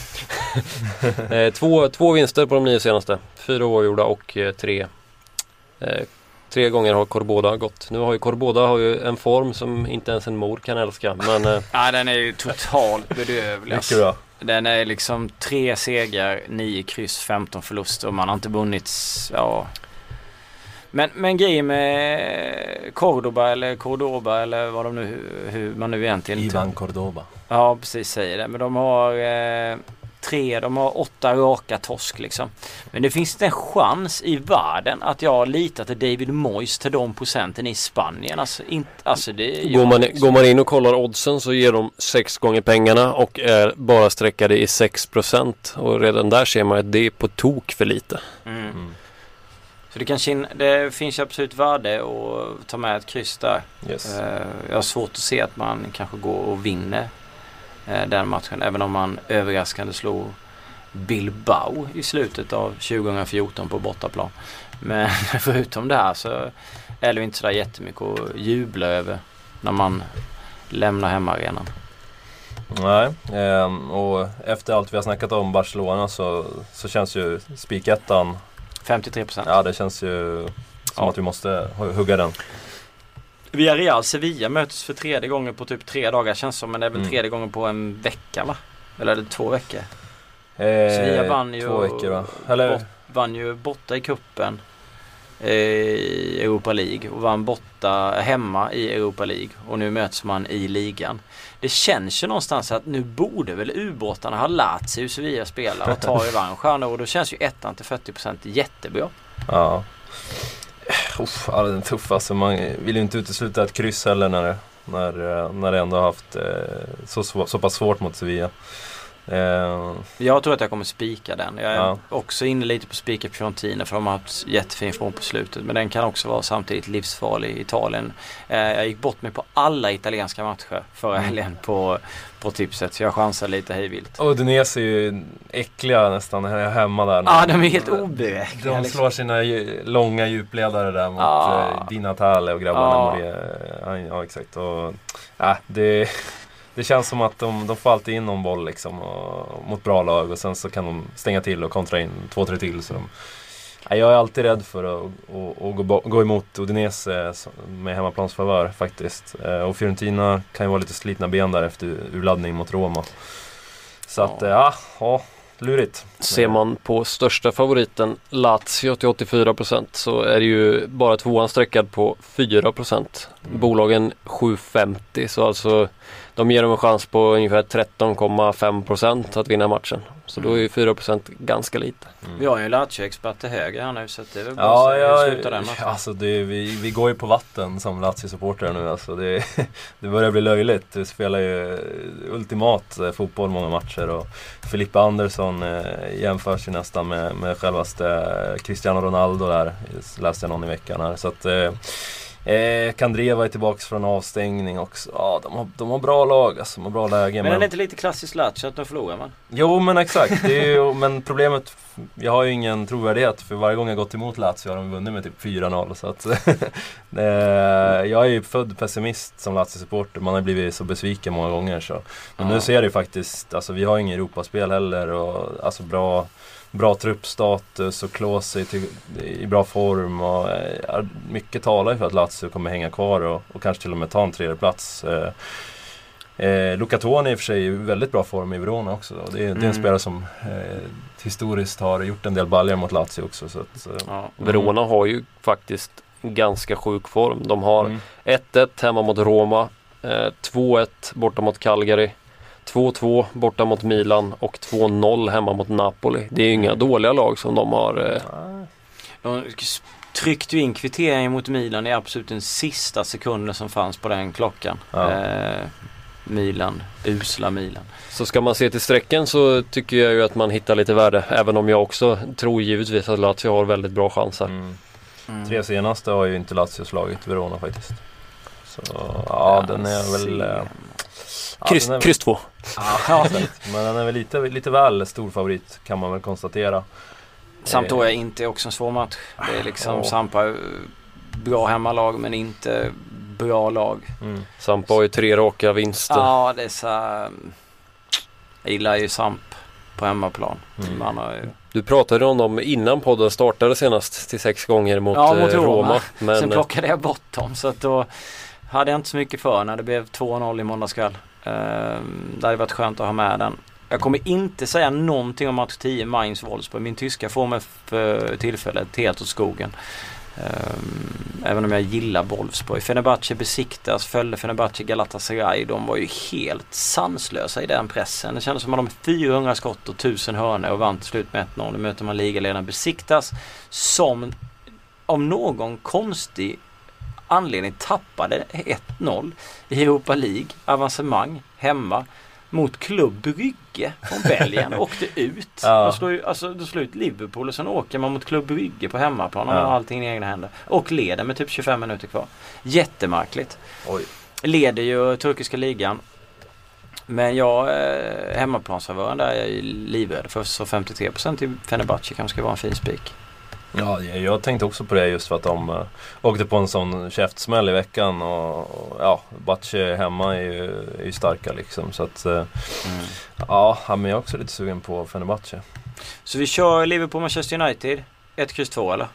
eh, två, två vinster på de nio senaste. Fyra oavgjorda och eh, tre. Eh, tre gånger har Cordoba gått. Nu har ju Cordoba har ju en form som inte ens en mor kan älska. Men eh, Ja, den är ju totalt bedövlig. Mycket bra. Den är liksom tre segrar, nio kryss, femton förluster och man har inte vunnit, ja. Men, men grejen med Cordoba eller Cordoba eller vad de nu, hur man nu egentligen... Ivan Cordoba. Ja, precis säger det. Men de har eh, tre, de har åtta raka torsk liksom. Men det finns inte en chans i världen att jag litar till David Moyes till de procenten i Spanien. Alltså, inte, alltså det gör går, man, liksom. går man in och kollar oddsen så ger de sex gånger pengarna och är bara sträckade i sex procent. Och redan där ser man att det är på tok för lite. Mm. Mm. Så det, kan, det finns ju absolut värde att ta med ett kryss där. Yes. Uh, jag har svårt att se att man kanske går och vinner uh, den matchen. Även om man överraskande slog Bilbao i slutet av tjugohundrafjorton på bortaplan. Men förutom det här så är det inte så där jättemycket att jubla över när man lämnar hemmaarenan. Nej, ehm, och efter allt vi har snackat om Barcelona så, så känns ju spikettan, femtiotre procent. ja det känns ju som Ja. att vi måste hugga den. Villarreal Sevilla möts för tredje gången på typ tre dagar känns som, men det är väl Mm. tredje gången på en vecka va? Eller är det två veckor? Eh, Sevilla vann ju två veckor va? Eller? bort, vann ju borta i kuppen i Europa League och vann borta hemma i Europa League och nu möts man i ligan. Det känns ju någonstans att nu borde väl ubåtarna ha lärt sig hur Sevilla spelar och ta revansch och då känns ju ettan till fyrtio procent jättebra. Ja. Uff, ja, den är tuff alltså. Man vill ju inte utesluta ett kryss heller när, när, när det ändå har haft eh, så, så pass svårt mot Sevilla. Eh, Jag tror att jag kommer spika den. Jag är Ja. också inne lite på spika Fiorentina för de har haft jättefin form på slutet. Men den kan också vara samtidigt livsfarlig i Italien. Eh, jag gick bort mig på alla italienska matcher förra helgen på, på tipset. Så jag chansar lite hejvilt. och Udinese är ju äckliga nästan här hemma där. Ja, ah, de är helt oberäkneliga. De slår sina ju, långa djupledare där mot Ah. eh, Di Natale och grabbarna. Ah. Ja. Ja, ja, exakt. Och, ja, det, det känns som att de, de får alltid in någon boll liksom, och, mot bra lag. Och sen så kan de stänga till och kontra in två, tre till. Så de, ja, jag är alltid rädd för att, att, att gå, gå emot Udinese med hemmaplansfavör faktiskt. Eh, Och Fiorentina kan ju vara lite slitna ben där efter urladdning mot Roma. Så att, Ja. ja, ja lurigt. Ser man på största favoriten Lazio till åttiofyra procent så är det ju bara tvåan sträckad på fyra procent. Mm. Bolagen sju femtio, så alltså de ger dem en chans på ungefär tretton komma fem procent att vinna matchen. Så då är ju fyra procent ganska lite. Mm. Vi har ju en Lazio-expert till höger här nu så att det är väl bara Ja, att se ja, hur slutar den matchen. alltså det, vi, vi går ju på vatten som Lazio-supportrar nu. Alltså det, det börjar bli löjligt. Vi spelar ju ultimat eh, fotboll många matcher. Och Filippa Andersson eh, jämförs ju nästan med, med självaste Cristiano Ronaldo där. Läste jag någon i veckan här. Så att, eh, eh, Kandreva är tillbaka från avstängning också. Ja, de har, de har bra lag, alltså, de har bra läge. Men är det inte lite klassiskt Lazio att de förlorar man? Jo, men exakt. Det är ju, men problemet, jag har ju ingen trovärdighet för varje gång jag gått emot Lazio har de vunnit med typ fyra noll. Så att, eh, jag är ju född pessimist som Lazio-supporter. Man har blivit så besviken många gånger. Så. Men Ja. nu ser det ju faktiskt, alltså vi har ingen Europaspel heller. Och, alltså bra, bra truppstatus och Klose i, till, i bra form. Och, eh, mycket talar ju för att Lazio kommer hänga kvar och, och kanske till och med ta en tredje plats. Eh, Eh, Luca Toni i och för sig är i väldigt bra form i Verona också. Det är, det är en Mm. spelare som eh, historiskt har gjort en del baljer mot Lazio också. Så att, eh, Ja. Verona har ju faktiskt ganska sjuk form. De har mm. ett ett hemma mot Roma, eh, två ett borta mot Cagliari, två två borta mot Milan och två noll hemma mot Napoli. Det är ju inga dåliga lag som de har. Eh, Ah, De tryckte ju in kvitteringen mot Milan i absolut den sista sekunden som fanns på den klockan. Ja. Eh, Milan, usla Milan. Så ska man se till sträcken så tycker jag ju att man hittar lite värde. Även om jag också tror givetvis att Lazio har väldigt bra chanser. mm. Mm. Tre senaste har ju inte Lazio slagit Verona faktiskt. Så ja, den är väl... Eh, ja, Kryss, den är, kryss två. ja, exakt. Men den är väl lite, lite väl stor favorit kan man väl konstatera. Sampdoria är inte också en svår match. Det är liksom Ja. Sampa eh, bra hemmalag men inte bra lag. Mm. Sampa har ju tre raka vinster. Ja, det är så här, jag gillar ju Samp på hemmaplan. Mm. Man har ju, Du pratade om dem innan podden startade senast till sex gånger mot, Ja, mot eh, Roma. Roma. Men sen plockade jag bort dem så att då hade jag inte så mycket för när det blev två noll i måndagskväll. Ehm, det hade varit skönt att ha med den. Jag kommer inte säga någonting om match tio Mainz Wolfsburg. Min tyska får mig för tillfället helt åt skogen. Um, även om jag gillar Wolfsburg. Fenerbahce besiktas, följde Fenerbahce Galatasaray. De var ju helt sanslösa i den pressen. Det kändes som att de hade fyrahundra skott och tusen hörnor och vann till slut med ett noll. Nu möter man ligaledaren besiktas som om någon konstig anledning tappade ett noll i Europa League. Avancemang hemma mot Club Brygge från Belgien och åkte ut. Ja. De slår ju, alltså, de slår ut Liverpool och sen åker man mot Club Brygge på hemmaplan och Ja. har allting i egna händer. Och leder med typ tjugofem minuter kvar. Jättemärkligt. Oj. Leder ju turkiska ligan. Men jag, eh, hemmaplansfavören där, jag är livrädd för, så femtiotre procent i Fenerbahce kanske ska vara en fin spik. Ja, jag tänkte också på det just för att de uh, åkte på en sån käftsmäll i veckan och, och ja, Bacche hemma är ju, är ju starka liksom så att uh, Mm. ja, men jag är också lite sugen på Fenerbahce. Så vi kör Liverpool Manchester United ett kryss två eller?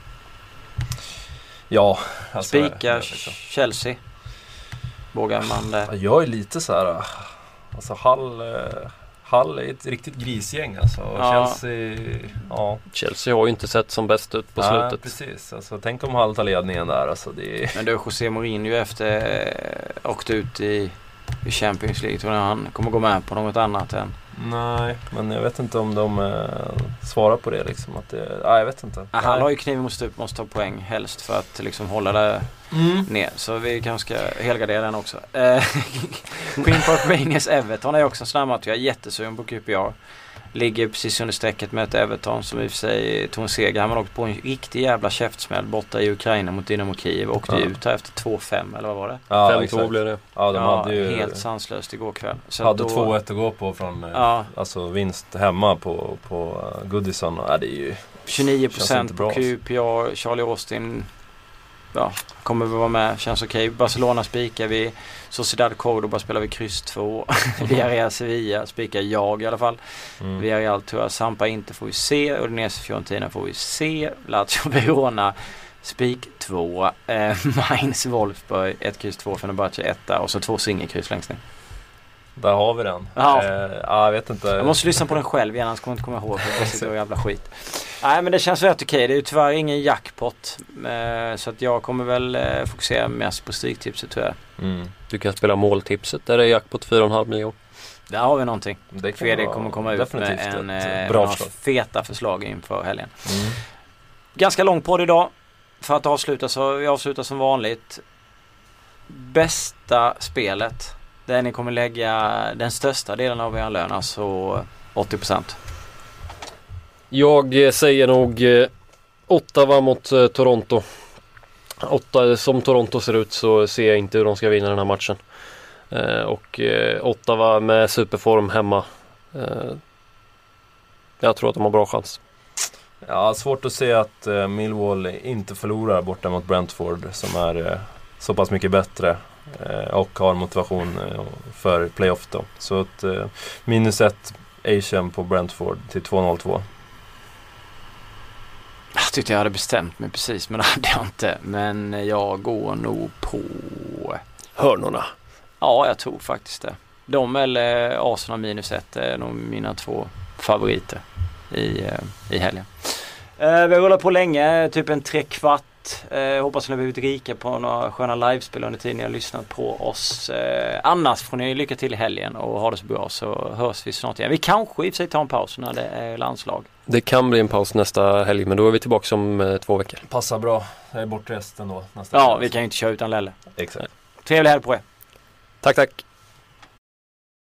Ja, alltså, Spika liksom. Chelsea. Vågar man det? Jag är lite så här, uh, alltså Hall uh, Hall är ett riktigt grisgäng alltså. Ja. Chelsea, ja. Chelsea har ju inte sett som bäst ut på Ja, slutet. precis. Alltså, tänk om Hall tar ledningen där. Alltså, det är... Men då José Mourinho efter eh, åkte ut i i Champions League. Tror ni han kommer gå med på något annat än? Nej, men jag vet inte om de eh, svarar på det liksom. Att det, nej, jag vet inte. Ah, han har ju kniven mot stup, måste ta poäng helst för att liksom hålla det mm. ner. Så vi kanske ska helgardera den också. Eh, Queen Park Rangers Everton är också en snabb match. Jag är jättesugen på Q P R. Ligger precis under strecket med ett Everton som i och för sig tog en seger. Han var åkt på en riktig jävla käftsmäll borta i Ukraina mot Dynamo Kiev. Åkte ja. ut här efter två fem eller vad var det? Ja, fem två blev det. Ja, de ja, hade ju helt sanslöst igår kväll. Så hade då, två ett att gå på från ja. alltså vinst hemma på, på Goodison. Ja, det är ju tjugonio procent på Q P R. Charlie Austin ja, kommer vi vara med, känns okej. Okay. Barcelona spikar vi, Sociedad Cordoba spelar vi kryss två. Villarreal Sevilla spikar jag i alla fall. Mm. Villarreal tror jag Sampa inte får vi se. Udinese Fiorentina får vi se. Lazio Verona spik två. Eh, Mainz Wolfsburg ett kryss två för Fenerbahce etta och så två singelkryss längst ner. Där har vi den. Ja. Eh, ja, jag vet inte. Jag måste lyssna på den själv igen, annars kommer jag inte komma ihåg. Det är jävla skit. Nej, men det känns rätt okej. Det är ju tyvärr ingen jackpot. Eh, så att jag kommer väl eh, fokusera mest på stryktipset tror jag. Mm. Du kan spela måltipset där det är jackpot fyra komma fem miljoner. Där har vi någonting. Det Fredrik kommer komma ut med en eh, bra feta förslag inför helgen. Mm. Ganska lång podd idag. För att avsluta så vi avslutar som vanligt. Bästa spelet där ni kommer lägga den största delen av er lön, alltså åttio procent. Jag säger nog eh, Ottawa mot eh, Toronto. Åtta, som Toronto ser ut så ser jag inte hur de ska vinna den här matchen. Eh, och eh, Ottawa med superform hemma. Eh, jag tror att de har bra chans. Ja, svårt att se att eh, Millwall inte förlorar borta mot Brentford som är eh, så pass mycket bättre. Och har motivation för playoff då. Så ett eh, minus ett Asian på Brentford till två noll två. Jag tyckte jag hade bestämt mig precis, men det hade jag inte. Men jag går nog på hörnorna. Ja, jag tror faktiskt det. De eller Arsenal minus ett är nog mina två favoriter i, i helgen. Eh, vi har hållit på länge, typ en tre kvart. Eh, hoppas ni har blivit rika på några sköna livespel under tiden ni har lyssnat på oss. Eh, annars får ni lycka till i helgen och ha det så bra, så hörs vi snart igen. Vi kanske i och för sig tar en paus när det är landslag. Det kan bli en paus nästa helg, men då är vi tillbaka om eh, två veckor. Passar bra. Jag är bortrest ändå nästa Ja, helg. vi kan ju inte köra utan Lelle. Exakt. Trevlig helg på er. Tack, tack.